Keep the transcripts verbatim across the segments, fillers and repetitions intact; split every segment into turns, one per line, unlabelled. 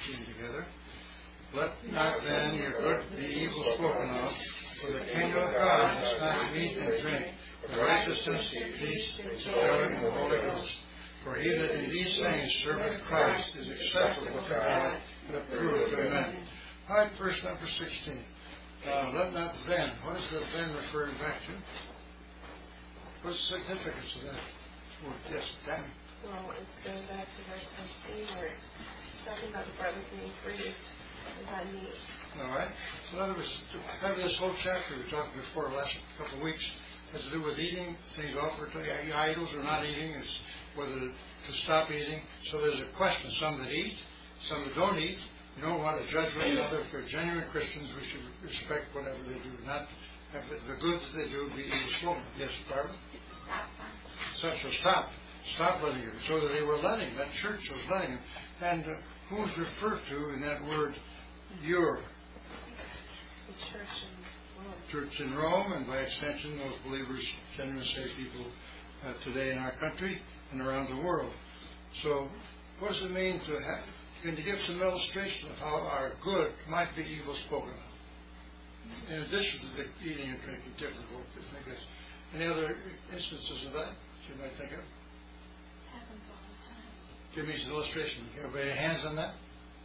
sixteen together. Let not then your good be evil spoken of, for the kingdom of God is not meat and drink, but righteousness, peace, and joy in the Holy Ghost. For he that in these things serveth Christ is acceptable to God and approved of men. All right, verse number sixteen. Uh, let not then. What is the then referring back to? What's the significance of that word? Yes, Tammy.
Well, it's going back to verse sixteen where it's talking about the brother being free and by me.
All right. So in other words, kind of this whole chapter we talked before the last couple of weeks has to do with eating, things offered to idols or not eating, is whether to, to stop eating. So there's a question. Some that eat, some that don't eat. You don't want to judge one another. If they're genuine Christians, we should respect whatever they do. Not have the good that they do be evil spoken. Yes, Barbara? So, so stop. Stop letting it. So that they were letting. That church was letting them. And uh, who's referred to in that word, your?
The church in Rome.
Church in Rome, and by extension, those believers, genuine saved people uh, today in our country and around the world. So, what does it mean to have? Can you give some illustration of how our good might be evil spoken of? In addition to the eating and drinking, different work, I think that's any other instances of that you might think of?
Happens all the time.
Give me some illustration. Everybody hands on that?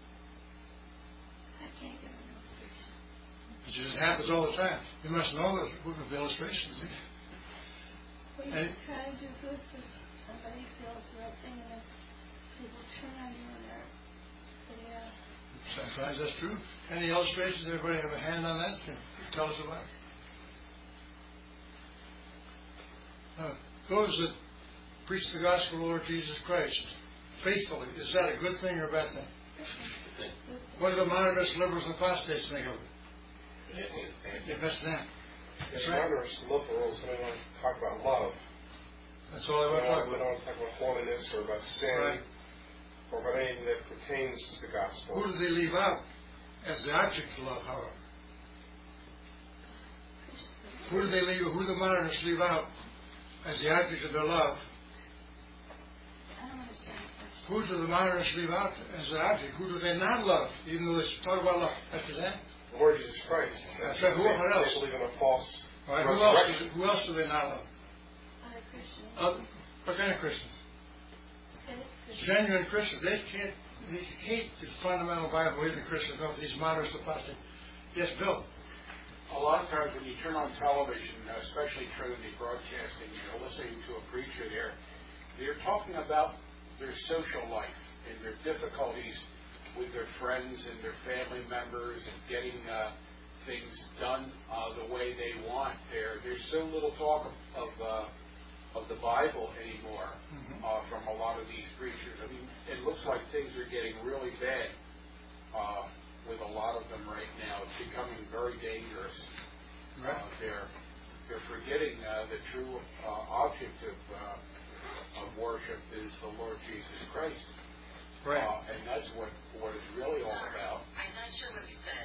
I can't give an illustration.
It just happens all the time. You must know those book of illustrations.
Well, you
And
try to do good for somebody, feel it's the right thing, and then people turn on you and they're, they, uh,
sometimes that's true. Any illustrations? Everybody have a hand on that? Can you tell us about it? Uh, those that preach the gospel of the Lord Jesus Christ faithfully, is that a good thing or a bad thing? What do the modernists, liberals, and apostates think of it? Yeah, that's them.
That's right. Modernists, liberals, they want to talk about love.
That's all they want to talk about.
They don't want to talk about holiness or about sin, right, or about anything that pertains to the gospel.
Who do they leave out as the object of love, however? Who do they leave? Who do the modernists leave out as the object of their love?
I don't understand.
Who do the modernists leave out as the object? Who do they not love, even though they talk about love? After that?
The Lord Jesus Christ.
That's right. Who, what else?
They believe in a false
right. Who else, do, who else do they not love?
Other Christians.
Uh, what kind of Christians?
Christians.
Genuine Christians. They can't. They hate the fundamental Bible-believing Christians of these modernists apostates. Yes, Bill.
A lot of times when you turn on television, especially Trinity Broadcasting, you're listening to a preacher there, they're talking about their social life and their difficulties with their friends and their family members and getting uh, things done uh, the way they want. There, there's so little talk of of, uh, of the Bible anymore mm-hmm. uh, from a lot of these preachers. I mean, it looks like things are getting really bad uh, with a lot of them right now. It's becoming very dangerous.
Right.
Uh, they're they're forgetting uh, the true uh, object of uh, of worship is the Lord Jesus Christ.
Right.
Uh, and that's what, what it's really all about.
I'm not sure what you said.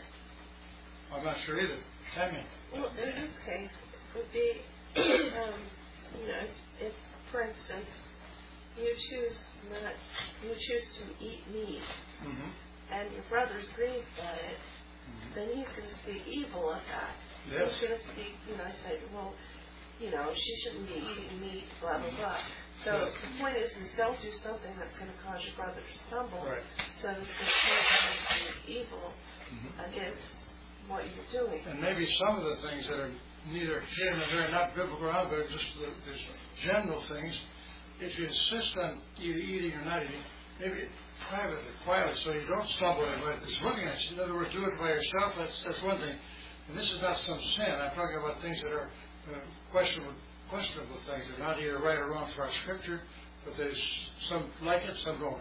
I'm not sure either. Tell me.
Well, in this case, it would be, um, you know, if, if, for instance, you choose not, you choose to eat meat,
mm-hmm.
and your brother's grieved by it,
mm-hmm.
then he's going to speak evil of that.
Yes.
He's going to speak, you know, say, well, you know, she shouldn't be eating meat, blah, blah, blah. So
yes.
the point is, is don't do something that's going to cause your brother to stumble.
Right.
So that the person is evil
mm-hmm.
against what you're doing.
And maybe some of the things that are neither here nor there, not biblical, out there, just the, there's general things. If you insist on either eating or not eating, maybe privately, quietly, so you don't stumble anybody that's looking at you. In other words, do it by yourself. That's that's one thing. And this is not some sin. I'm talking about things that are uh, questionable. questionable things. They're not either right or wrong for our scripture, but there's some like it, some don't.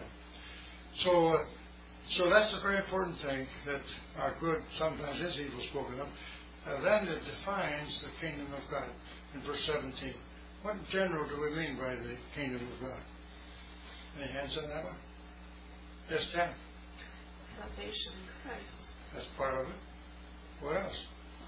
So, uh, so that's a very important thing, that our good sometimes is evil spoken of. Uh, then it defines the kingdom of God in verse seventeen. What in general do we mean by the kingdom of God? Any hands on that one? Yes, Dan?
Salvation in Christ.
That's part of it. What else?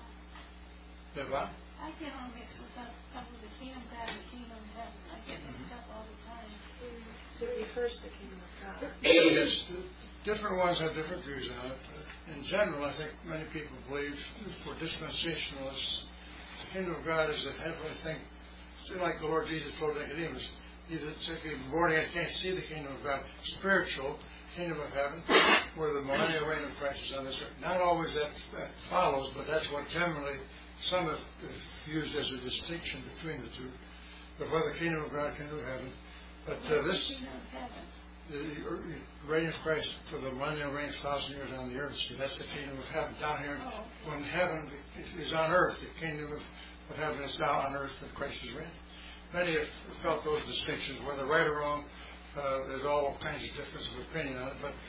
Devon?
I get all mixed with that stuff with the kingdom of God and the kingdom of heaven. I get mixed up all the time.
So be first the kingdom of God.
Yes. different ones have different views on it. Uh, in general, I think many people believe, for dispensationalists, the kingdom of God is a heavenly thing. It's like the Lord Jesus told Nicodemus, he's simply born again, can't see the kingdom of God. Spiritual, kingdom of heaven, where the millennial reign of Christ is on this earth. Not always that, that follows, but that's what generally some have used as a distinction between the two. But whether the kingdom of God, kingdom of heaven. But uh, this, the, the reign of Christ for the millennial reign of thousand years on the earth. See, that's the kingdom of heaven down here. When heaven is on earth, the kingdom of, of heaven is down on earth that Christ is reigning. Many have felt those distinctions, whether right or wrong. Uh, there's all kinds of differences of opinion on it. But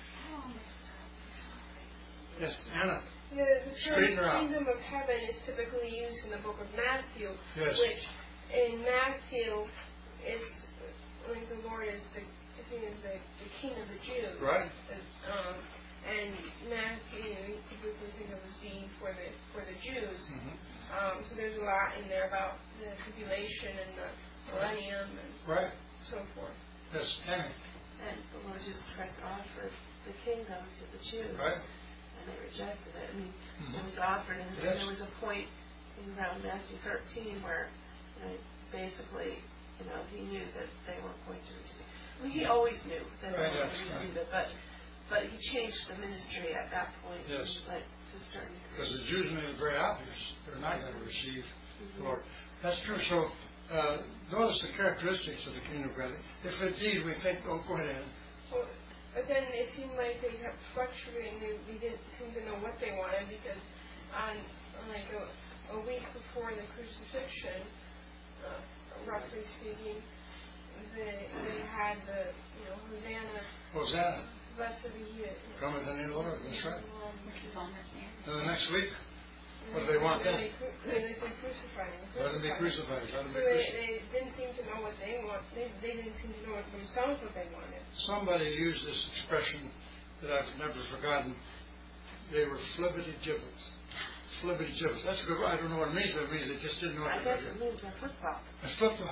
yes, Anna.
The, the term kingdom of heaven is typically used in the book of Matthew,
yes.
which in Matthew is like the Lord is the I think is the, the King of the Jews.
Right.
Um, and Matthew, you know, you typically think of as being for the for the Jews.
Mm-hmm.
Um, so there's a lot in there about the tribulation and the millennium and
right.
so forth.
Yes, Tammy.
And the Lord Jesus Christ offered the kingdom to the Jews.
Right.
And they rejected it. I mean,
mm-hmm.
it was offered, and
yes.
there was a point in around Matthew thirteen where, you know, basically, you know, he knew that they weren't going to receive. I mean, he always knew that
right,
they weren't
yes,
going to receive
right.
it, but but he changed the ministry at that point.
Yes.
Like, to a certain degree.
Because the Jews made it very obvious they're not going to receive
mm-hmm.
the Lord. That's true. So uh, notice the characteristics of the kingdom of God. If indeed we think, oh, go ahead, Ann.
Well, but then it seemed like they kept fluctuating. They, we didn't seem to know what they wanted because on, on like a, a week before the crucifixion, uh, roughly speaking, they they had the you know Hosanna.
Hosanna.
Blessed be He.
Come in the name of the Lord. That's right.
Which is on this hand.
And the next week, what do they want then?
They, they, they said crucify him.
Let him be crucified. Let him
So
be
they,
crucified.
they didn't seem to know what they want. They, they didn't seem to know what themselves what they wanted.
Somebody used this expression that I've never forgotten. They were flibbity gibbets. Flibbity gibbets. That's a good word. I don't know what it means, but it means they just didn't know what
I
they
guess
were
it
doing.
means a flip flop.
A flip flop.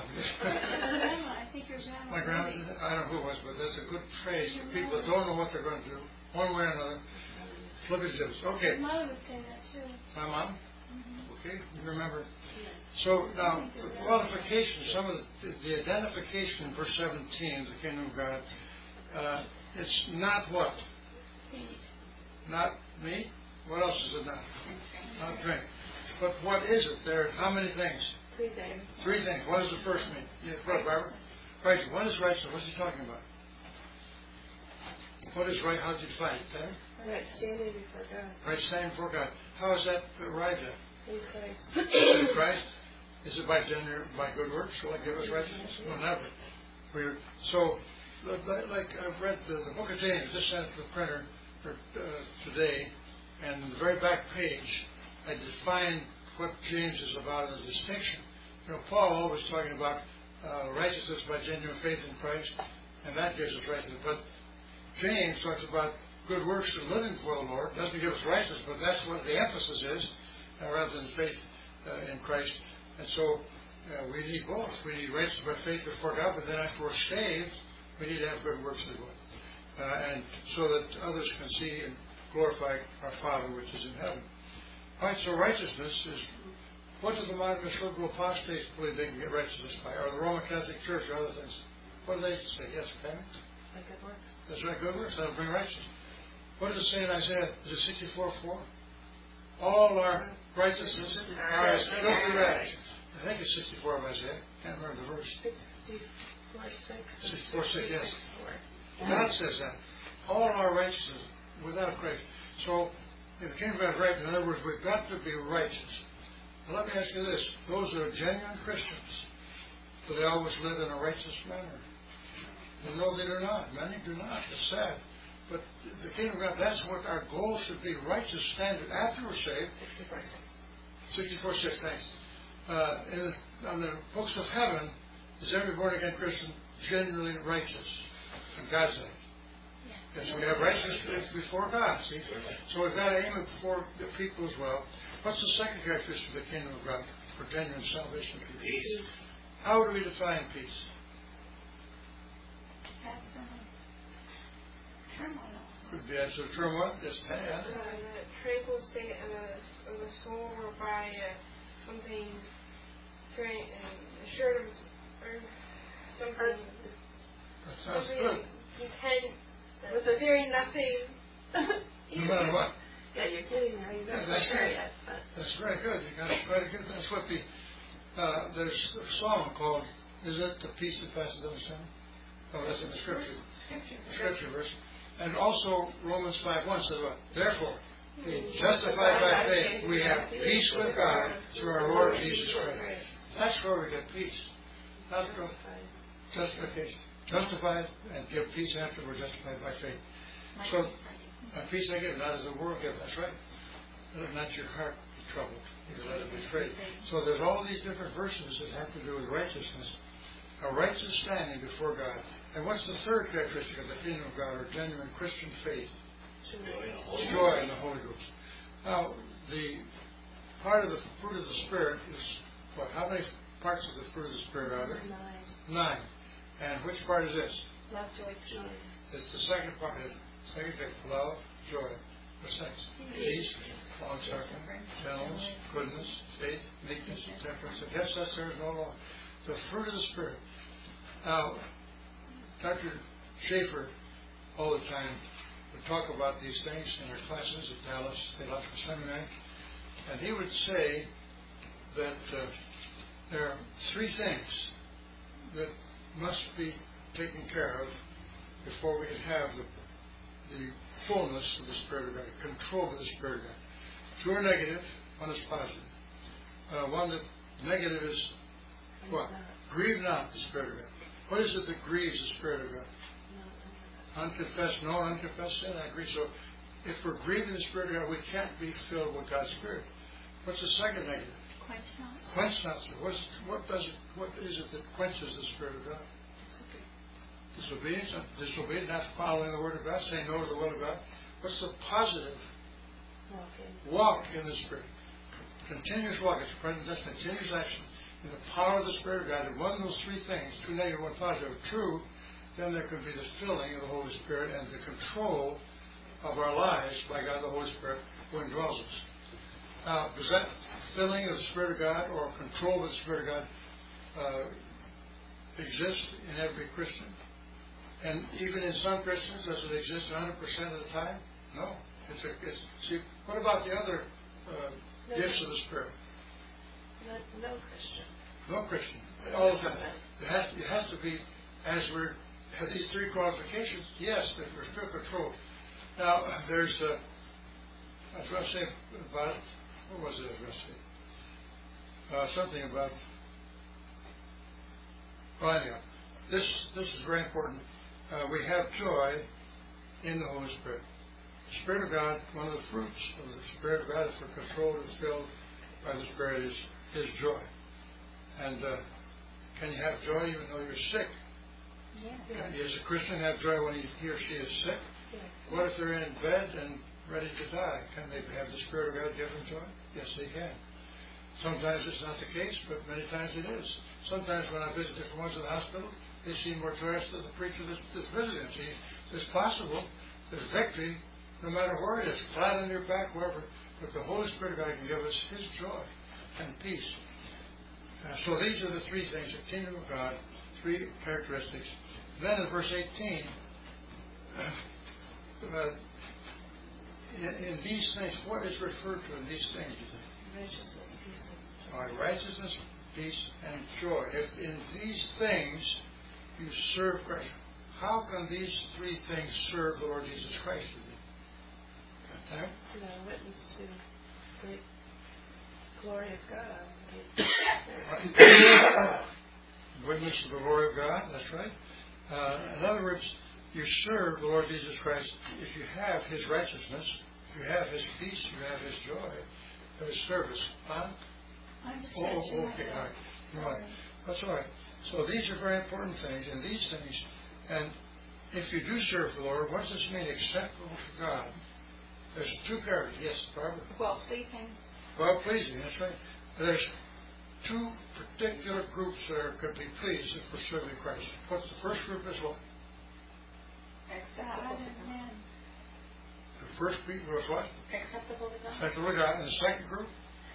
I think your grandma.
My grandma did that. I don't know who it was, but that's a good phrase for people that don't know what they're going to do, one way or another. Flibbity gibbets. Okay.
My mother would say that too.
My mom?
Mm-hmm.
Okay, you remember. So now, the qualification, some of the, the identification in verse seventeen, the kingdom of God, uh, it's not what? Not meat? What else is it not? Not drink. But what is it? There are how many things?
Three things.
Three things. What does the first mean? Yeah, what, Barbara? Right. What is righteousness? What's he talking about? What is right? How did you define it? There?
Right, standing before God.
Right, standing before God. How is that arrived at?
In Christ.
In Christ? Is it by gender, by good works? Will it give us righteousness? No, never. We're, so, like I've read the, the book of James, just sent it to the printer for, uh, today, and in the very back page, I define what James is about in the distinction. You know, Paul always talking about uh, righteousness by genuine faith in Christ, and that gives us righteousness. But James talks about good works and living for the Lord. Doesn't give us righteousness, but that's what the emphasis is, uh, rather than faith uh, in Christ. And so uh, we need both. We need righteousness by faith before God, but then after we're saved, we need to have good works as well. Uh, and so that others can see and glorify our Father which is in heaven. All right, so righteousness is, what does the modern liberal apostates believe they can get righteousness by? Or the Roman Catholic Church or other things? What do they say? Yes, Tammy?
By good works.
That's right, good works. That'll bring righteousness. What does it say in Isaiah? Is it sixty-four four? All our righteousness are as filthy rags. I think it's sixty-four of Isaiah. Can't remember the verse.
sixty-four six.
sixty-four six, yes. God says that. All our righteousness without Christ. So, if the kingdom of God is right, in other words, we've got to be righteous. Now, let me ask you this. Those that are genuine Christians, do they always live in a righteous manner? Well, no, they do not. Many do not. It's sad. But the kingdom of God, that's what our goal should be. Righteous standard after we're saved. sixty-four six, thanks. Uh, in the, on the books of heaven, is every born-again Christian genuinely righteous in God's name? Yes, we have righteousness before God, see? So we've got to aim it before the people as well. What's the second characteristic of the kingdom of God for genuine salvation people? Peace. How do we define peace?
Turmoil.
could be answered. Term what? Just
Uh, the tranquil state of the, of the soul, whereby uh, something very uh, assured of, or something.
That sounds
something
good.
content, uh,
With a-
fearing nothing.
No matter what.
Yeah, you're getting there. You're
Yeah,
not
that's
there
great.
yet, but
That's very good. You got it very good. That's what the uh, there's a song called, is it The Peace That Passes Understanding? Oh, that's in the scripture.
Scripture.
The scripture verse. And also Romans five one says what? Therefore, being justified by faith, we have peace with God through our Lord Jesus Christ. That's where we get peace. Not from justification. Justified and give peace after we're justified by faith. So, and peace I give, not as the world gives. That's right. Let not your heart be troubled, neither let it be afraid. So there's all these different verses that have to do with righteousness. A righteous standing before God. And what's the third characteristic of the kingdom of God, or genuine Christian faith? Joy in the Holy Ghost. Now, the part of the fruit of the Spirit is what? How many parts of the fruit of the Spirit are there?
nine.
Nine. And which part is this?
Love, joy, joy.
It's the second part. Second thing, love, joy. What's next? Peace, long suffering, gentleness, goodness, faith, meekness, temperance. Against us there is no law. The fruit of the Spirit. Now, Doctor Schaefer, all the time, would talk about these things in our classes at Dallas Theological Seminary, and he would say that uh, there are three things that must be taken care of before we can have the, the fullness of the Spirit of God, control of the Spirit of God. Two are negative, one is positive. Uh, one that negative is what? Grieve not the Spirit of God. What is it that grieves the Spirit of God? Unconfessed, no unconfessed sin, I agree. So if we're grieving the Spirit of God, we can't be filled with God's Spirit. What's the second negative?
Quench not.
Quench not. What's, what does it? What is it that quenches the Spirit of God? Disobedience. Disobedience, not following the Word of God, saying no to the will of God. What's the positive? Walk in the Spirit. Continuous walk. It's present. That's continuous action in the power of the Spirit of God. And one of those three things, two negative, one positive, are true. Then there could be the filling of the Holy Spirit and the control of our lives by God the Holy Spirit who indwells us. Now, does that filling of the Spirit of God or control of the Spirit of God uh, exist in every Christian? And even in some Christians, does it exist one hundred percent of the time? No. It's a, it's, see, what about the other uh,
no,
gifts of the Spirit?
No, no Christian.
No Christian. All the time. It has, it has to be, as we're have these three qualifications, yes, that we're still controlled. Now, there's, uh, I was going to say about, what was it I was going to say? Uh, something about, well, anyhow, this, this is very important. Uh, we have joy in the Holy Spirit. The Spirit of God, one of the fruits of the Spirit of God, if we're controlled and filled by the Spirit, is, is joy. And uh, can you have joy even though you're sick?
Yeah.
Does a Christian have joy when he, he or she is sick?
Yeah.
What if they're in bed and ready to die? Can they have the Spirit of God give them joy? Yes, they can. Sometimes it's not the case, but many times it is. Sometimes when I visit different ones in the hospital, they seem more joyous than the preacher that's, that's visiting them. See, it's possible. There's victory no matter where it is, flat on your back, wherever. But the Holy Spirit of God can give us His joy and peace. Uh, so these are the three things, the kingdom of God, three characteristics. Then in verse eighteen, uh, in, in these things, what is referred to in these things, you think?
Righteousness, peace, and
All right, righteousness, peace, and joy. If in these things you serve Christ, how can these three things serve the Lord Jesus Christ, you think? Got time?
you know, witness to the great glory of God.
Witness to the glory of God, that's right. Uh, in other words, you serve the Lord Jesus Christ if you have His righteousness, if you have His peace, you have His joy, His service. Huh?
I'm just
Oh, oh, okay, all right. You know what? That's all right. So these are very important things, and these things, and if you do serve the Lord, what does this mean? Acceptable to God. There's two characters. Yes, Barbara?
well pleasing.
Well pleasing, that's right. There's two particular groups that are, could be pleased if we're serving Christ. What's the first group is what?
God and man.
first group was what?
Acceptable to God.
Acceptable to God. And the second group?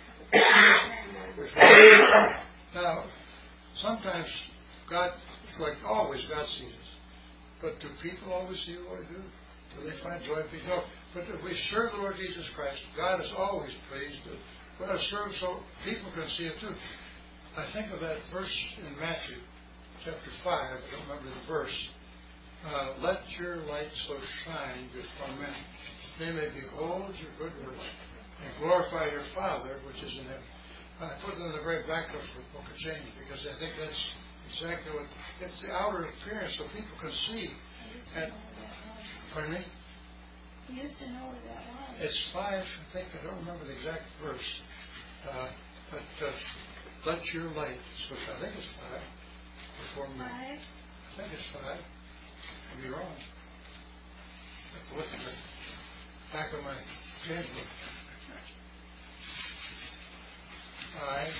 Now, sometimes God, like always, God sees us. But do people always see what we do? Do they find joy in peace? No. But if we serve the Lord Jesus Christ, God is always pleased. We ought to serve so people can see it too. I think of that verse in Matthew, chapter five. I don't remember the verse. Uh, Let your light so shine before men, they may behold your good works and glorify your Father which is in heaven. I put it in the very back of the Book of James because I think that's exactly what, it's the outer appearance so people can see. And, pardon me?
He used to know where that was.
It's five, I think, I don't remember the exact verse. Uh, but uh, let your light, so I think it's five, before me.
Five?
I think it's five. I'd be wrong. I have to look at the back of my James book. Five.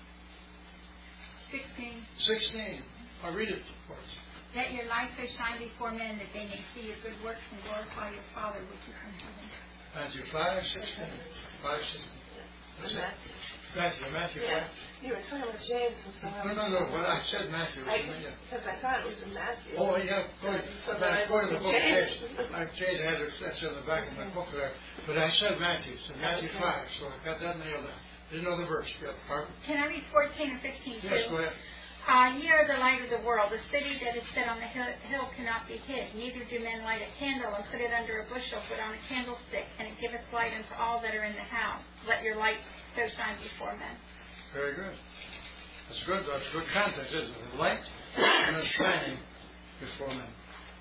Sixteen.
Sixteen. I'll read it for us.
Let your light so shine before men that they may see your good works and glorify your Father which is in heaven.
Matthew five, sixteen. Five, sixteen. That's it. Matthew, Matthew
Yeah.
five.
You were talking about James and so
No, no, no. When I said Matthew,
I,
it was, yeah.
because I thought it was in Matthew.
Oh, yeah. Go ahead.
So
I'm
then I
quoting the book of
James.
James. I changed it. That's in the back of my book there. But I said Matthew. So Matthew
Okay.
five. So I got that nailed down. Didn't know the verse. Yeah, pardon?
Can I read fourteen and fifteen too?
Yes, go ahead.
Uh, ye are the light of the world. The city that is set on the hill, hill cannot be hid. Neither do men light a candle and put it under a bushel, but on a candlestick, and it giveth light unto all that are in the house. Let your light so shine before men.
Very good. That's good. That's good context, isn't it? The light and the shining before men.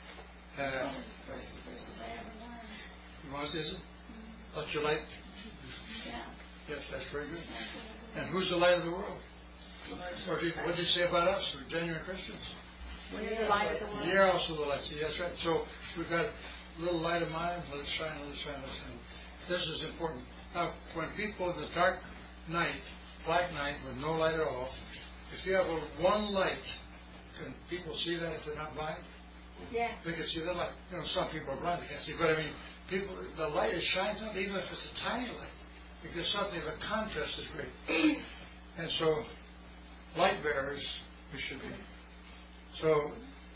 Uh,
First verses I ever learned.
what is it? Let your light.
Yeah.
Yes, that's very good.
That's what it
And
was.
who's the light of the world? Or did, what did he say about us? We're genuine Christians.
We're the light of the world.
You're also the light. See, that's right. So we've got a little light of mine. Let it shine, let it shine, let it shine. This is important. Now, when people in the dark night, black night, with no light at all, if you have a, one light, can people see that if they're not blind?
Yeah.
They can see the light. You know, some people are blind, they can't see. But I mean, people, the light is shines up, even if it's a tiny light, because something, the contrast is great. And so, light bearers, we should be. So,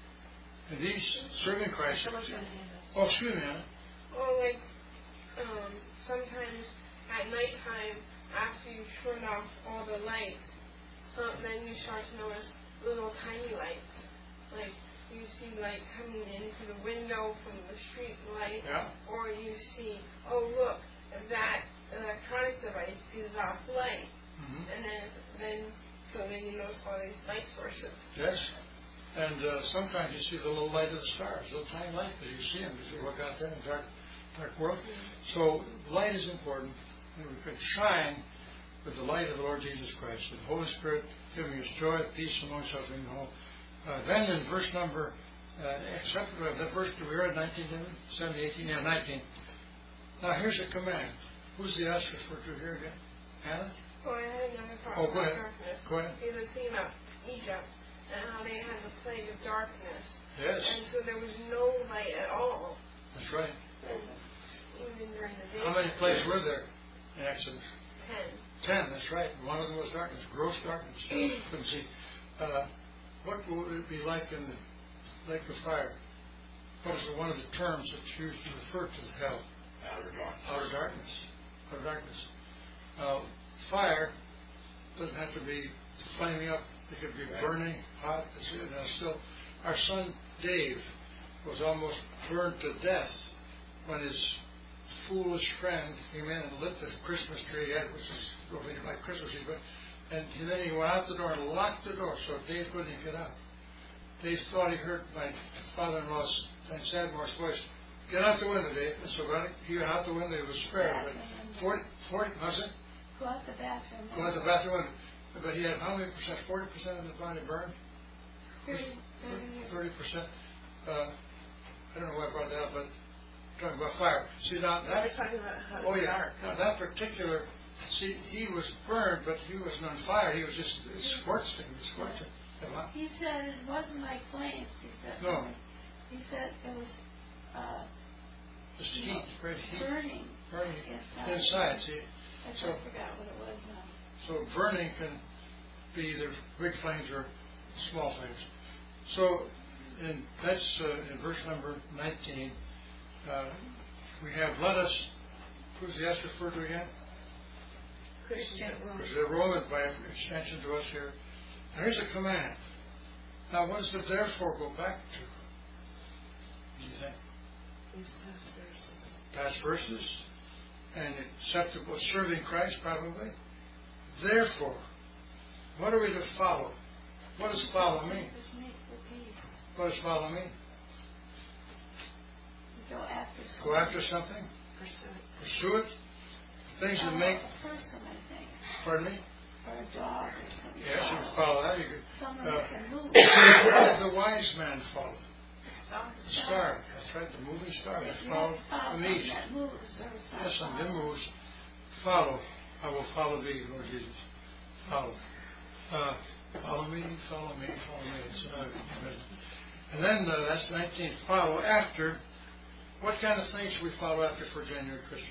in these serving Christ.
Someone's got a hand up.
Oh, excuse me, Anna.
Or like, um, sometimes at nighttime, after you turn off all the lights, so then you start to notice little tiny lights. Like, you see light coming into the window from the street light,
Yeah.
or you see, oh look, that electronic device gives off light,
Mm-hmm.
and then, then, so then you notice all these light sources.
Yes. And uh, sometimes you see the little light of the stars, little tiny light, because you see them as you look out there in the dark, dark world. So light is important, and we could shine with the light of the Lord Jesus Christ, with the Holy Spirit giving us joy, peace, and long suffering. And all. Uh, then in verse number, uh, except for that verse we read, nineteen, seventy, eighteen, yeah, nineteen. Now here's a command. Who's the us referred to here again? Anna?
Oh, I had another thought
Oh, go
about
ahead.
darkness.
Go ahead.
He was thinking about Egypt and how they had the plague of darkness.
Yes,
And so there was no light at all,
that's right.
even during the day.
How many places were there in Exodus?
Ten.
Ten, that's right. One of them was darkness, gross darkness. Couldn't see. Uh, what would it be like in the lake of fire? What is one of the terms that's used to refer to the hell?
Outer darkness.
Outer darkness. Outer darkness. Uh, fire doesn't have to be flaming up. It could be burning, hot. It's, you know, still, our son Dave was almost burned to death when his foolish friend came in and lit the Christmas tree, which is really like Christmas tree, but and then he went out the door and locked the door so Dave couldn't get out. Dave thought he heard my father-in-law's and Sadmore's voice, "Get out the window, Dave." And so got it, he went out the window. He was spared. But forty, forty, how's it?
Go out the bathroom.
Go out the bathroom window. But he had how many percent? Forty percent of the body burned. Thirty percent. Uh, I don't know why I brought that up, but talking about fire. See now
We're
that.
talking about how
Oh
it's
yeah.
dark.
Now that particular. See, he was burned, but he wasn't on fire. He was just it scorched him. It scorched him. Come on.
He said it wasn't like flames. He said.
No.
He said it was uh,
Just heat, great heat.
Burning.
Burning
Yes, uh,
inside, see?
I
So,
forgot what it was now.
so burning can be either big flames or small flames. So, in, that's uh, in verse number nineteen. Uh, we have, let us, who's the S referred to again?
Christians at Rome.
Which is a Roman by extension to us here. Now, here's a command. Now, what does the therefore go back to? Do you think?
These past verses.
Past verses? And acceptable, serving Christ, probably. Therefore, what are we to follow? What does follow mean?
Just make for peace.
What does follow mean?
Go after something.
Go after something?
Pursue it.
Pursue it? Things that
Follow
make,
a person, I think.
pardon me?
Or a dog or something.
Yes, you can follow that. You
Someone
could, uh,
that can move.
what did the wise man follow?
Star.
The star. That's right, the moving star. They
If you
follow
follow
the east.
that moves, or
Yes,
something.
and them moves. Follow. I will follow thee, Lord Jesus. Follow. Uh, follow me, follow me, follow me. It's, uh, and then uh, that's nineteen. Follow after. What kind of things should we follow after for genuine Christians?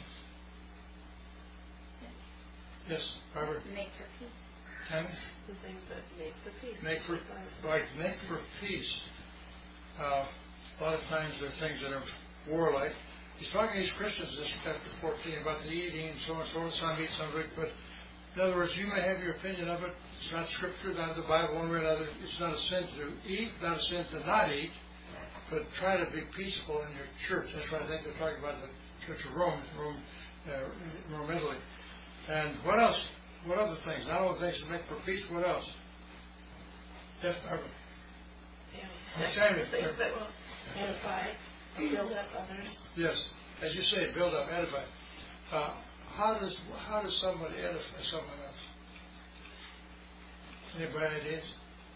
Yes, Robert.
Make for peace.
Tammy?
The things that make for peace.
Make for, right, make for peace. Uh, a lot of times there are things that are warlike. He's talking to these Christians in chapter fourteen about the eating and so on and so on. Some eat, some drink. But in other words, you may have your opinion of it. It's not scripture, not the Bible, one way or another. It's not a sin to eat, not a sin to not eat. But try to be peaceful in your church. That's what I think they're talking about the Church of Rome, Rome, uh, Rome, Italy. And what else? What other things? Not only things to make for peace. What else? Yes, Barbara.
Yeah.
Tammy.
Things that will edify, build up others.
Yes, as you say, build up, edify. Uh, how does how does somebody edify someone else? Anybody ideas?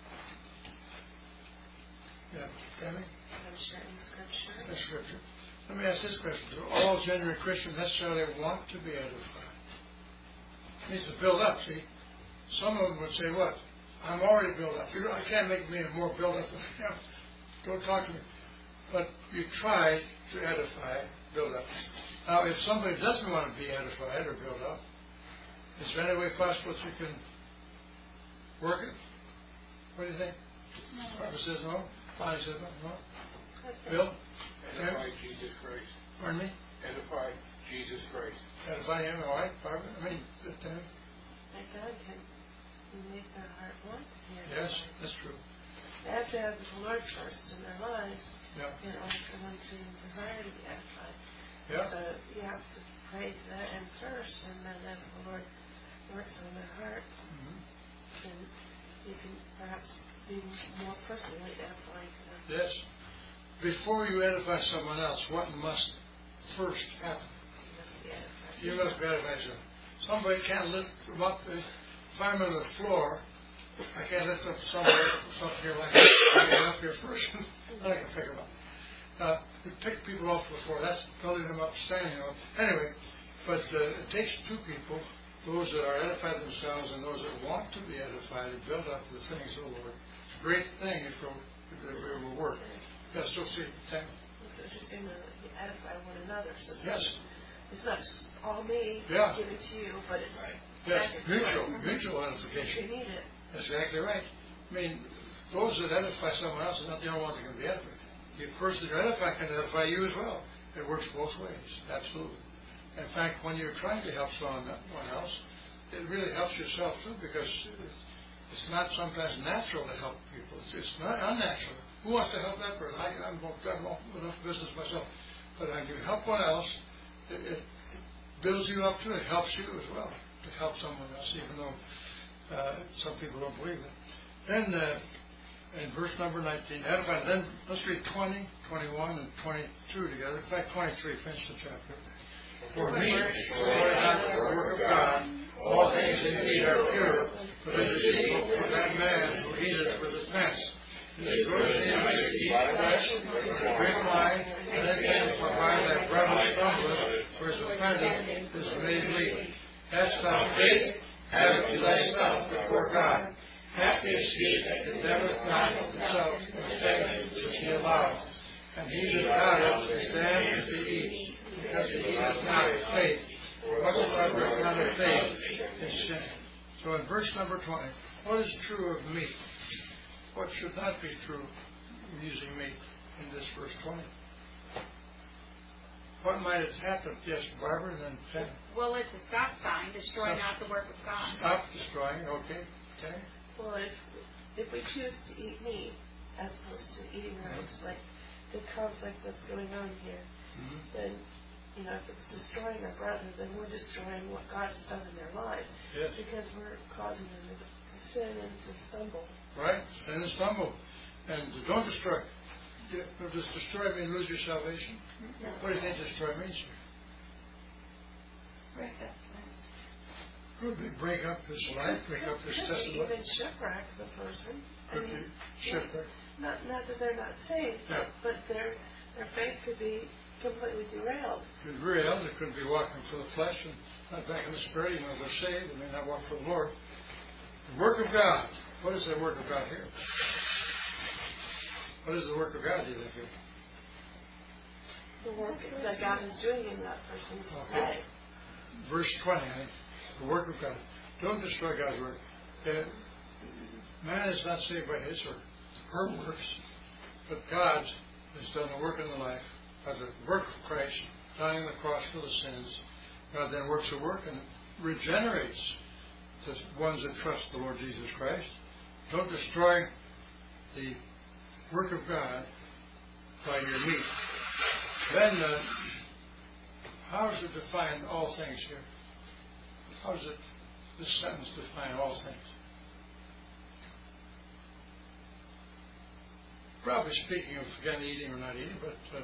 Yeah, Tammy?
I'm sharing scripture.
That's scripture. Let me ask this question: do all genuine Christians necessarily want to be edified? It needs to build up. See, some of them would say, "What? I'm already built up. You know, I can't make me more built up than I am. Don't talk to me." But you try to edify, build up. Now, if somebody doesn't want to be edified or built up, is there any way possible that you can work it? What do you think?
No.
Barbara says no. Bonnie says no. No. Bill?
Edify Jesus Christ.
Pardon me?
Edify Jesus Christ.
Edify him, all right, Barbara? I mean, Tammy?
That God can make their heart want to be edified.
Yes, that's true.
They have to have the Lord first in their lives
Yeah.
in order for them to desire to be edified.
Yeah.
So you have to pray to that end first, and then as the Lord works on their heart,
Mm-hmm.
then you can perhaps be more personally edifying to them.
Yes. Before you edify someone else, what must first happen?
You must be edified.
You must be edified yourself. Somebody can't lift them up. If I'm on the floor, I can't lift up somebody something here like that. I get up here first, then I can pick them up. Uh, you pick people off the floor. That's building them up, standing them up. Anyway, but uh, it takes two people, those that are edified themselves and those that want to be edified and build up the things of the Lord. It's a great thing if it will work. Yes, so see, Tammy.
It's interesting that you edify one another. So
Yes.
It's not just all me
Yeah.
giving to you, but it's
Yes,
back and
mutual,
forth.
mutual
You
edification.
need it.
That's exactly right. I mean, those that edify someone else are not the only ones that can be edified. The person you edify can edify you as well. It works both ways, absolutely. In fact, when you're trying to help someone else, it really helps yourself too, because it's not sometimes natural to help people. It's, it's not unnatural. Who wants to help that person? I, I'm I've got enough business myself. But when you help one else, it, it, it builds you up too. It helps you as well to help someone else, even though uh, some people don't believe it. Then, uh, in verse number nineteen, edify. Then let's read twenty, twenty-one, and twenty-two together. In fact, twenty-three, finish the chapter. For me, for not the work of God, all things indeed are pure, but it is evil for that man who eateth with his hands. It is good to him to eat flesh, to drink wine, and again to provide that brother stumbleth, for his offending is made weak. Hast thou faith? Have it to thyself before God. Happy is he that condemneth not himself in the things which he allows. And he that doubteth is damned to eat, Because it is not faith. What's not written out of faith is sin. So in verse number twenty, what is true of meat? What should not be true using meat in this verse twenty? What might have happened? Yes, Barbara, and then Ken.
Well, it's a stop sign, destroy not the work of God.
Stop destroying, okay. Okay.
Well, if if we choose to eat meat as opposed to eating herbs, like the conflict that's going on here,
Mm-hmm.
then, you know, if it's destroying our brother, then we're destroying what God has done in their lives.
Yes.
Because we're causing them to sin and to stumble.
Right? Sin and stumble. And don't destroy. Yeah, does destroy mean lose your salvation?
No.
What do you think destroy means?
Break up.
Could be break up his life, break up his
Could be
testimony.
even shipwreck the person.
Could
I
be
mean,
shipwreck.
Not, not that they're not saved,
Yeah.
but, but their their faith could be completely derailed.
Could be real. It could be walking for the flesh and not back in the spirit. You know, they're saved. They may not walk for the Lord. The work of God. What is the work of God here? What is the work of God, do you think? Here?
The work that God is doing in that person's
Okay.
life.
Verse twenty, I think. The work of God. Don't destroy God's work. Uh, man is not saved by his or her works, but God has done the work in the life by the work of Christ, dying on the cross for the sins. God then works the work and regenerates the ones that trust the Lord Jesus Christ. Don't destroy the work of God by your meat. Then, uh, how does it define all things here? How does it, this sentence define all things? Probably speaking of, again, eating or not eating, but uh,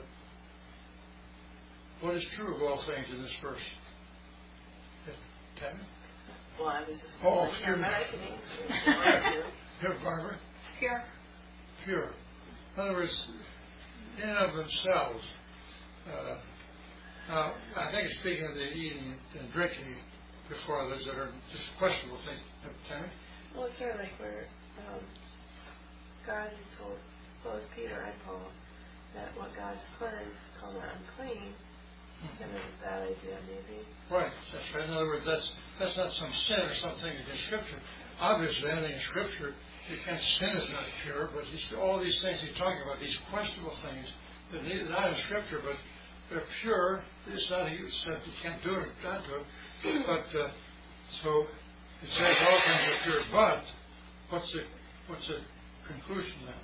what is true of all things in this verse? Tammy?
Well, I was just
Oh,
saying,
excuse me.
but I can answer.
Here, Barbara?
Pure.
Pure. In other words, in and of themselves. Uh, now, I think it's speaking of the eating and drinking before others that are just questionable things. Tammy?
Well, it's sort of like where um, God had told both Peter and Paul that what God's cleansed is called unclean. It's kind of a bad idea, maybe.
Right. That's right. In other words, that's that's not some sin or something in Scripture. Obviously, anything in Scripture, you can't sin is not pure, but he's, all these things he's talking about, these questionable things that are not in Scripture, but they're pure. It's not he said you can't do it, not do it. But uh, so it says all things are pure. But what's the what's the conclusion then?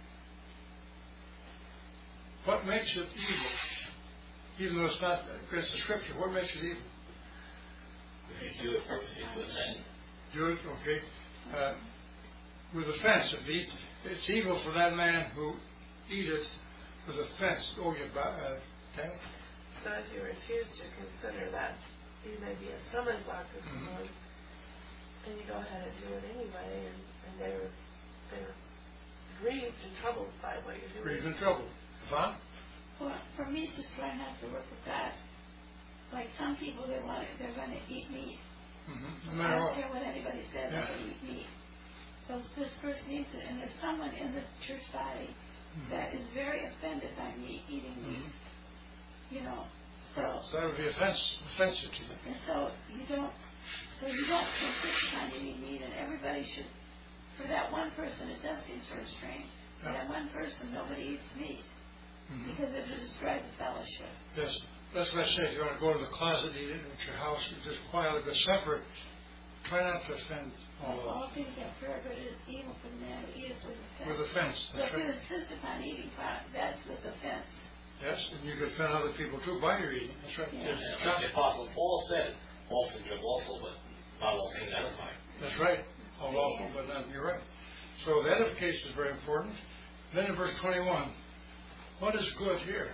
What makes it evil? Even though it's not against the Scripture, what makes it evil?
If you do it purposely to offend.
Do it, okay. Uh, with offense, if eat, it's evil for that man who eateth with offense. Oh, you uh, okay.
So if you refuse to consider that you may be a stumbling block to someone, mm-hmm. and you go ahead and do it anyway, and, and they're they're grieved and troubled by what you're doing.
Grieved and troubled. Yvonne?
Well, for me, it's just trying not to work with God. Like some people, they want it, they're going to eat meat.
Mm-hmm. No
I
matter
don't
what.
care what anybody says,
Yeah.
they're going to eat meat. So this person eats it, and there's someone in the church body mm-hmm. that is very offended by me eating meat. Mm-hmm. You know, so.
So that would be offense, offensive to them.
And so you don't, so you don't insist on eating meat, and everybody should. For that one person, it does seem sort of strange. For
Yeah.
that one person, nobody eats meat. Mm-hmm. Because it would destroy the fellowship.
Yes. That's what I say. If you want to go to the closet, eat it at your house, you just quietly, but separate. Try not to offend all of
All
them.
things are pure, but it is evil for the man who eats with offense.
With offense.
So
That's
if you
right.
insist upon eating pot, that's with offense.
Yes, and you could offend other people too by your eating. That's right.
Yeah.
Yes.
And the Apostle Paul said, all things are lawful, but not all things edify.
That's right. All lawful, but not. You're right. So the edification is very important. Then in verse twenty-one, what is good here?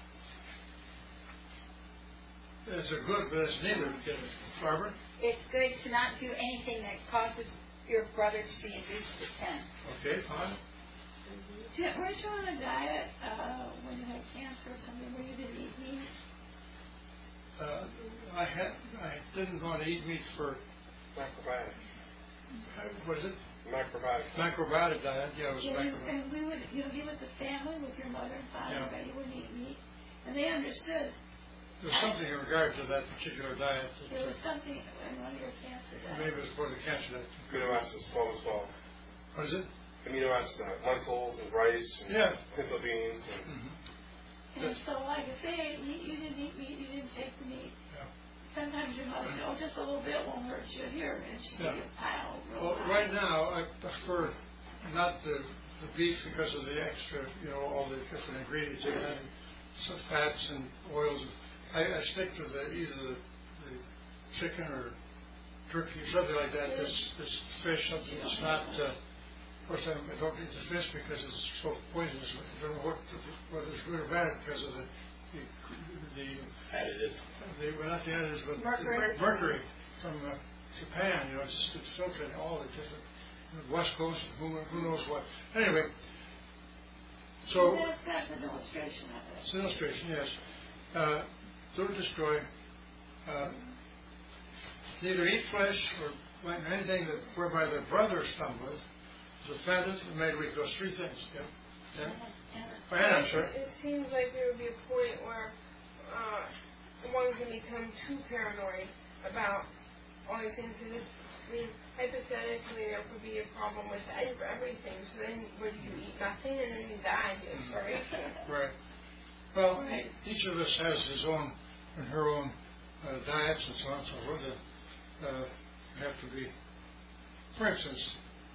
It's a good, but it's neither. Barbara?
It's good to not do anything that causes your brother to be induced to sin.
Okay, fine.
Did, weren't you on a diet uh, when you had cancer or something where you didn't eat meat?
Uh, I had, I didn't want to eat meat for,
Macrobiotic.
what is it?
Macrobiotic.
Macrobiotic diet. Yeah, it was
Yeah, you,
macrobiotic.
and we would, you know, be with the family, with your mother and father,
Yeah.
but you wouldn't eat meat. And they understood
There's something in regard to that particular diet. That,
There was
uh,
something in one of your cancer diets.
maybe it was for the cancer diet.
Amino acids twelve as well.
What is it?
Amino acids, uh, lentils and rice and
Yeah.
pinto beans. And
Mm-hmm.
And so, like I say, you, you didn't eat meat, you didn't take the meat.
Yeah.
Sometimes your mother said, oh, just a little bit won't hurt you. Here, and she
Yeah.
gave you a pile. real
Well,
high.
right now, I prefer not the, the beef because of the extra, you know, all the different ingredients in it, some fats and oils. I, I stick to the either the, the chicken or turkey, something like that. This this fish, something that's not. Uh, of course, I don't eat the fish because it's so poisonous. I don't know what, whether it's good or bad because of the the, the
Additive.
the well, not the additives, but
Mercury.
the mercury from uh, Japan. You know, it's just it's filtering all the different you know, West Coast, who who knows what. Anyway, so
That's, that's an illustration of it.
it's an illustration, yes. Uh, don't destroy. Uh, neither eat flesh or anything that whereby the brother stumbleth is offended and made weak. Those three things. Yeah. Yeah. And I'm sorry.
It seems like there would be a point where uh, one can become too paranoid about all these things. Because I mean, hypothetically, there could be a problem with everything. So then, what do you eat? Nothing, and then you die. It's starvation.
Right. Well, each of us has his own and her own uh, diets and so on and so forth. That, uh, have to be. For instance,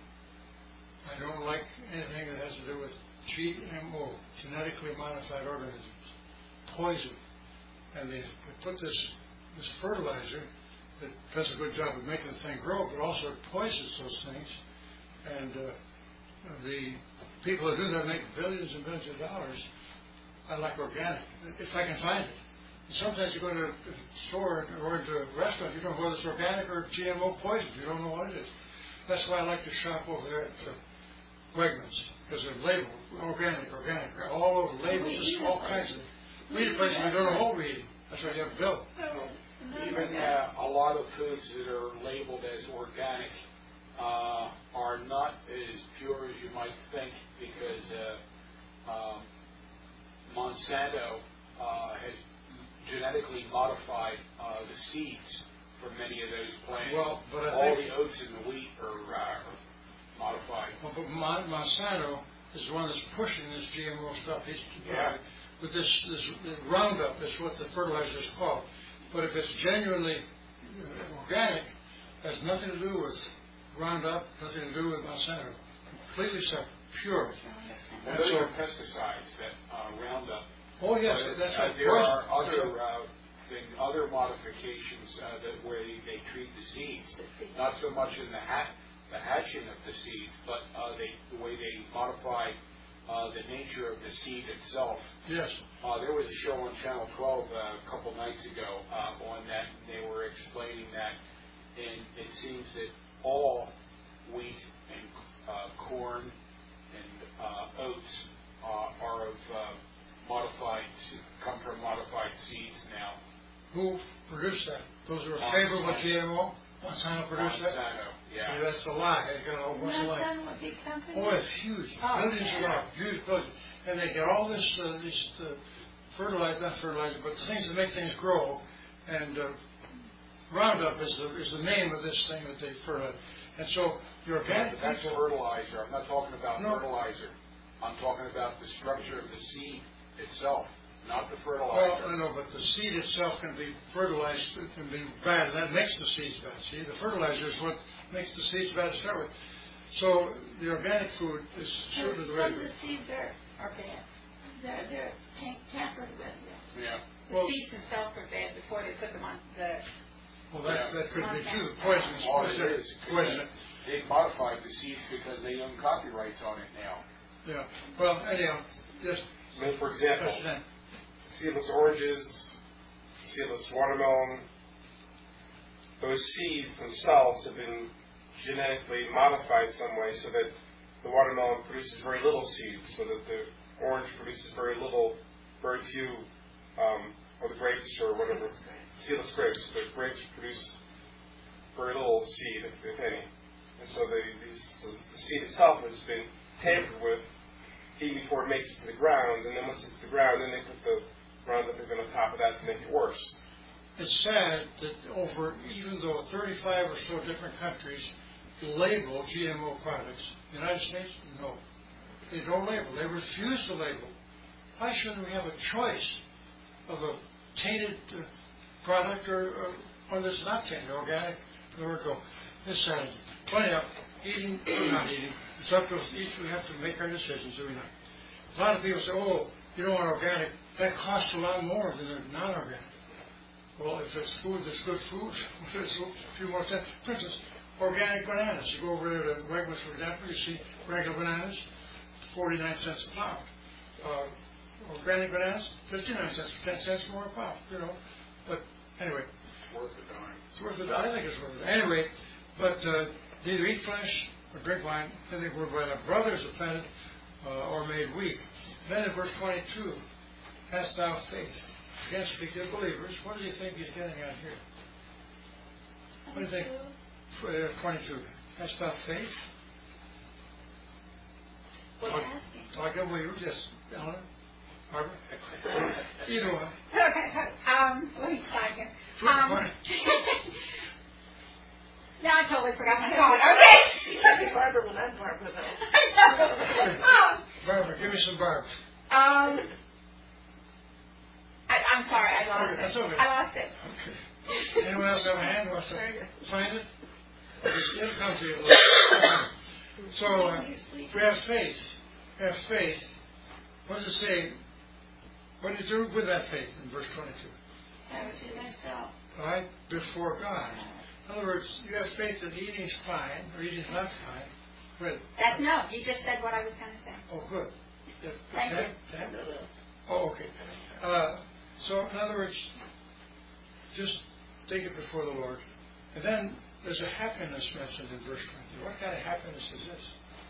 I don't like anything that has to do with G M O, genetically modified organisms, poison, and they, they put this this fertilizer that does a good job of making the thing grow, but also it poisons those things. And uh, the people that do that make billions and billions of dollars. I like organic, if I can find it. Sometimes you go to a store or into a restaurant, you don't know whether it's organic or G M O poison. You don't know what it is. That's why I like to shop over there at uh, Wegmans, because they're labeled organic, organic, all over labeled, just all kinds of. We eat a place we don't know what we're eating. That's why you have a bill.
Even uh, a lot of foods that are labeled as organic uh, are not as pure as you might think, because uh, um, Monsanto uh, has genetically modified uh, the seeds for many of those plants.
Well, but I
all
think
the oats and the wheat are, uh, are modified.
Well, but Mon- Monsanto is the one that's pushing this G M O stuff. He's,
Yeah.
With this, this Roundup is what the fertilizer is called. But if it's genuinely uh, organic, it has nothing to do with Roundup, nothing to do with Monsanto. Completely separate, pure.
Well,
And
those
so-
are pesticides that uh, Roundup.
Oh yes,
But,
that's
uh,
right.
there
Poison.
are other uh, thing, other modifications uh, that where they, they treat the seeds, not so much in the hat, the hatching of the seeds, but uh, they, the way they modify uh, the nature of the seed itself.
Yes.
Uh, there was a show on Channel twelve uh, a couple nights ago uh, on that, and they were explaining that, and it seems that all wheat and uh, corn and uh, oats uh, are of uh, modified, come from modified seeds now.
Who produced that? Those are
Monsanto.
favorable with G M O? Monsanto produced that?
Monsanto, yeah.
See, that's a lie. They got a whole bunch of
Not
lies.
done with big companies.
Oh, it's huge.
Oh,
Billions
yeah.
of dollars. Huge billions. And they get all this, uh, these uh, fertilizer, not fertilizer, but things that make things grow. And uh, Roundup is the, is the name of this thing that they fertilize. And so the organic
But that's
people...
fertilizer. I'm not talking about
No.
fertilizer. I'm talking about the structure of the seed itself, not the
Well,
fertilizer.
I know, but the seed itself can be fertilized, it can be bad, and that makes the seeds bad. See, the fertilizer is what makes the seeds bad to start with. So the organic food is certainly the
Some
right
of
way.
the seeds are, are bad. They're, they're tam- tampered with.
Yeah.
The
Well-
seeds themselves are bad before they put them on the.
Well, that,
Yeah.
that could be too. Poison is
All it is,
poison.
they modified the seeds because they own copyrights on it now.
Yeah. Well, anyhow, yes.
I mean, for example,
That's that.
seedless oranges, seedless watermelon, those seeds themselves have been genetically modified some way so that the watermelon produces very little seeds, so that the orange produces very little, very few, um, or the grapes or whatever, seedless grapes. The grapes produce very little seed, if, if any. And so the, these, the seed itself has been tampered with even before it makes it to the ground, and then once it's to the ground, then they put the Roundup even on top of that to make it worse.
It's sad that over, even though thirty-five or so different countries label G M O products, the United States, no. They don't label. They refuse to label. Why shouldn't we have a choice of a tainted uh, product or, or one that's not tainted, organic? There we go. This Saturday. Funny enough, eating or not eating, it's up to us each. We have to make our decisions, do we not? A lot of people say, oh, you don't want organic. That costs a lot more than the non-organic. Well, if it's food that's good food, it's a few more cents. For instance, organic bananas. You go over there to Wegmans, for example, you see regular bananas, forty-nine cents a pound. Uh, organic bananas, fifty-nine cents, ten cents more a pound, you know. But anyway.
It's worth the dime.
It's worth it. I think it's worth it. Anyway, but uh, neither eat flesh or drink wine, then they were by the brothers offended uh, or made weak. Then in verse twenty-two, hast thou faith? Again, speaking of believers, what do you think he's getting at here? What do you think? Uh, twenty-two. Hast thou faith?
What's
Talk,
asking?
talking of believers, yes. Ellen? Barbara? Either one.
Okay, um, let me start here. Um, now I totally forgot my thought. Okay.
You can't be Barbara when I'm Barbara, though.
I know.
Barbara, give me some barbs.
Um, I, I'm sorry, I lost
Okay,
it.
that's okay.
I lost it.
Okay. Anyone else have a hand? Wants to find it? It'll come to you. Later. So, uh, we have faith. We have faith. What does it say? What do you do with that faith in verse twenty-two?
Have it to myself.
All right? Before God. In other words, you have faith that eating is fine, or eating is not fine. Good.
That, no, you just said what I was going to say.
Oh, good. Yeah,
Thank
that,
you.
that? Oh, okay. Uh, so, in other words, just take it before the Lord. And then there's a happiness mentioned in verse twenty. What kind of happiness is this?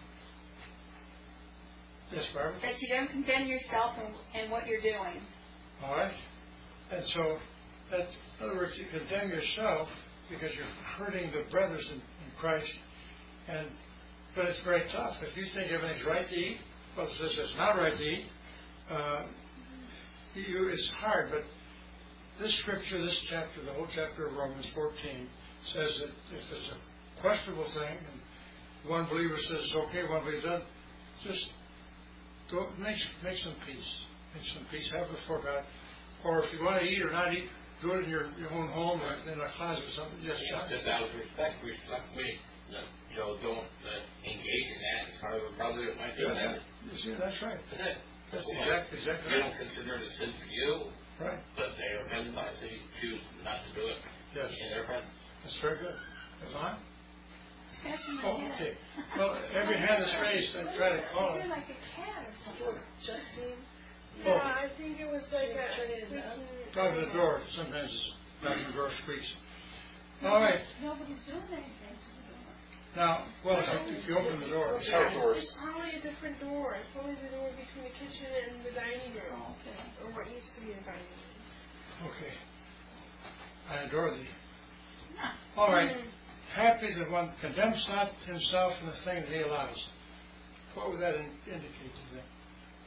Yes, Barbara?
That you don't condemn yourself in, in what you're doing.
All right. And so, that, in other words, you condemn yourself because you're hurting the brothers in, in Christ. And but it's very tough. If you think everything's right to eat, well, it says it's not right to eat. Uh, you, it's hard, but this scripture, this chapter, the whole chapter of Romans fourteen, says that if it's a questionable thing, and one believer says it's okay, one believer doesn't, just go make make some peace, make some peace, have it before God. Or if you want to eat or not eat, do it in your, your own home or in a closet or something. Yes, John.
Just out of respect, respect me. You know, don't uh, engage in that as part of a brother that might do
Yeah,
that.
you see, that's right.
That's it.
That's
Well,
exactly, exactly
You
right.
don't consider it a sin for you,
Right.
but they are offended by it, so you choose not to do it
Yes.
in their presence.
That's very good. Yvonne?
Scratching my
Oh,
head.
okay. Well, every hand is raised. I try to call
You're
it.
like a cat or something.
Justine?
Yeah, I think it was like a squeaking.
Probably the door. Sometimes it's not the door squeaks. All right.
Nobody's doing anything to the door.
Now, well, if you open the door.
It's outdoors.
It's probably a different door. It's probably the door between the kitchen and the dining room,
Oh, okay.
or what used to be the dining room.
Okay. I adore thee. All right. Happy that one condemns not himself in the thing that he allows. What would that in- indicate to them?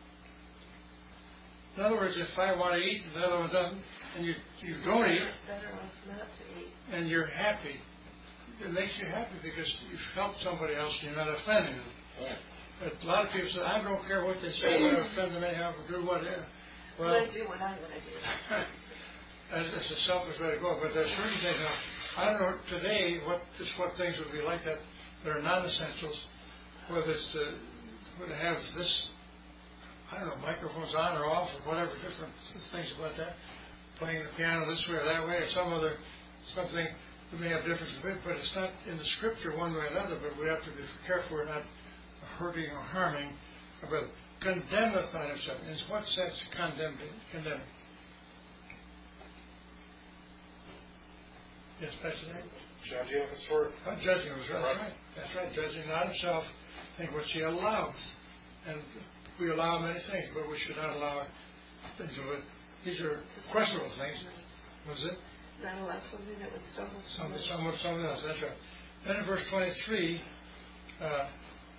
In other words, if I want to eat and the other one doesn't, and you, you don't eat,
Better off not to eat.
and you're happy, it makes you happy because you've helped somebody else and you're not offending them.
Yeah.
But a lot of people say, I don't care what they say, I'm going to offend them anyhow, do whatever.
Well,
Well,
I do what I'm going to do.
and it's a selfish way to go. But there's certain things. Now, I don't know today what just what things would be like that that are non-essentials. Whether it's to, to have this, I don't know, microphones on or off or whatever, different things about that. Playing the piano this way or that way, or some other something that may have difference of it. But it's not in the scripture one way or another. But we have to be careful we're not hurting or harming our brother. Condemneth not himself. In what sense condemned? Condemning. Yes, Pastor Nick?
Judging of his word.
Not judging was right. That's right. That's right. Judging not himself. Think what she allows. And we allow many things, but we should not allow things of it. These are questionable things. Was it?
Not allow something that would stumble
Something,
someone.
somewhat, something else. That's right. Then in verse twenty-three, uh,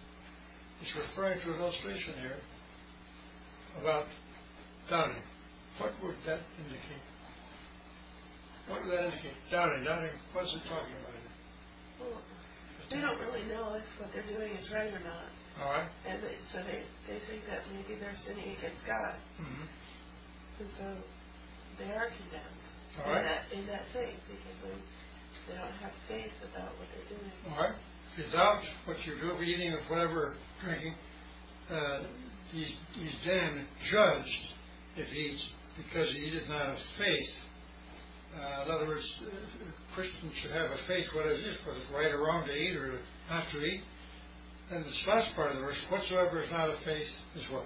it's referring to an illustration here about doubting. What would that indicate? What would that indicate? Doubting, doubting, what's it talking about here?
Well, they don't really know if what they're doing is right or not.
All right.
And they, so they, they think that maybe they're sinning against God.
Mm-hmm.
And so they are condemned
All
in,
right.
that, in that faith because they, they don't have faith about what they're doing.
All right. If you doubt what you're doing, eating or whatever, drinking, uh, he's, he's then judged if he's, because he did not have faith. Uh, in other words, uh, Christians should have a faith, whether it is, whether it's right or wrong to eat or not to eat. And this last part of the verse, whatsoever is not of faith is what?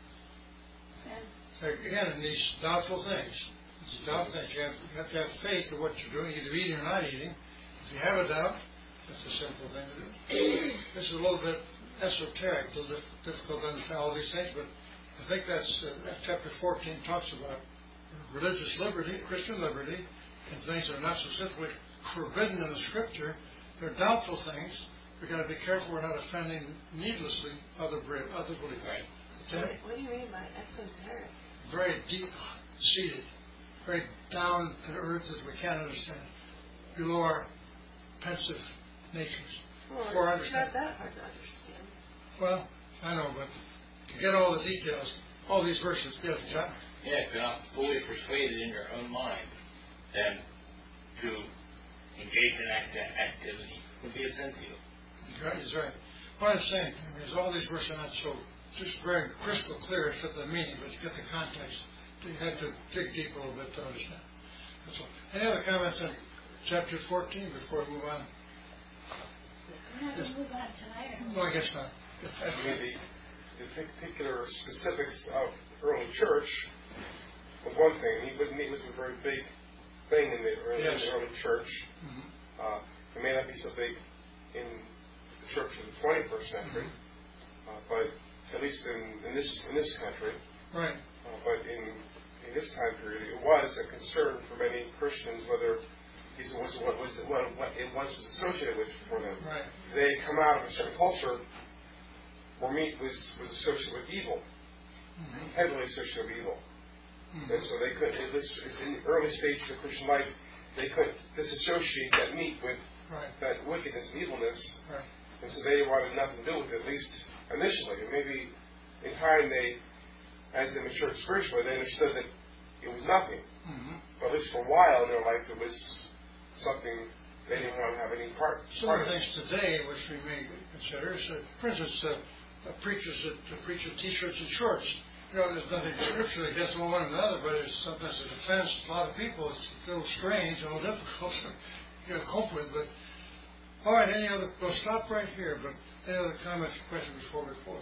So again, in these doubtful things, it's a doubtful thing. You have, you have to have faith in what you're doing, either eating or not eating. If you have a doubt, that's a simple thing to do. This is a little bit esoteric, a little difficult to understand all these things, but I think that's uh, chapter fourteen talks about religious liberty, Christian liberty, and things that are not specifically forbidden in the Scripture. They're doubtful things. We've got to be careful we're not offending needlessly other other believers.
Right.
Okay?
What do you mean by esoteric?
Very deep-seated, very down to earth as we can understand, below our pensive natures.
Well,
For
it's not
understand.
that hard to understand.
Well, I know, but to get all the details, all these verses, yes, John?
Yeah, if you're not fully persuaded in your own mind, then to engage in act- activity would be a sin to you.
He's right, he's right. What I'm saying is all these verses are not so just very crystal clear as to the meaning, but you get the context. You have to dig deep a little bit to understand. That's all. Any other comments on chapter fourteen before we move on?
We're not going to move on tonight.
No, I guess not.
I mean, the, the particular specifics of early church was one thing. He wouldn't. It was a very big thing in the early,
Yes.
in the early church.
Mm-hmm.
Uh, it may not be so big in the church of the twenty-first century, mm-hmm. uh, but at least in, in this in this country,
right.
Uh, but in in this time period, it was a concern for many Christians whether it was what was what, what it once was associated with for them.
Right.
They had come out of a certain culture where meat was was associated with evil,
Mm-hmm.
heavily associated with evil,
Mm-hmm.
and so they couldn't. At least in the early stages of Christian life, they couldn't disassociate that meat with
right.
that wickedness and evilness,
right.
and so they wanted nothing to do with it. At least initially, and maybe in time they, as they matured spiritually, they understood that it was nothing.
Mm-hmm.
But at least for a while in their life, it was something they didn't want to have any part.
Some
part
of
of
the things today which we may consider is, uh, for instance, uh, uh, preachers that uh, preach in t-shirts and shorts. You know, there's nothing scripturally against one or another, but it's sometimes it offends a lot of people. It's a little strange and a little difficult to you know, cope with. But all right, any other? We'll stop right here. But any other comments or questions before we close?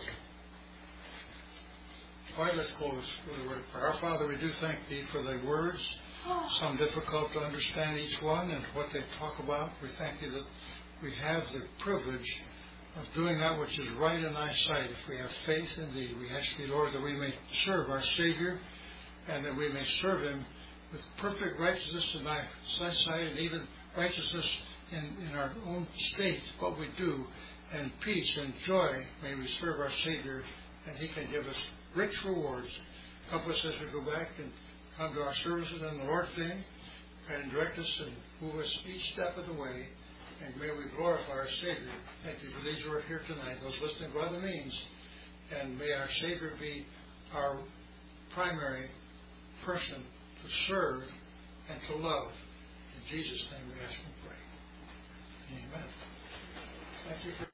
All right, let's close with a word of prayer. Our Father, we do thank Thee for Thy words, some difficult to understand each one and what they talk about. We thank Thee that we have the privilege of doing that which is right in Thy sight. If we have faith in Thee, we ask Thee, Lord, that we may serve our Savior and that we may serve Him with perfect righteousness in Thy sight and even righteousness in, in our own state, what we do, and peace and joy. May we serve our Savior and He can give us rich rewards. Help us as we go back and come to our services in the Lord's name and direct us and move us each step of the way. And may we glorify our Savior. Thank You for these who are here tonight, those listening by the means. And may our Savior be our primary person to serve and to love. In Jesus' name we ask and pray. Amen. Thank you for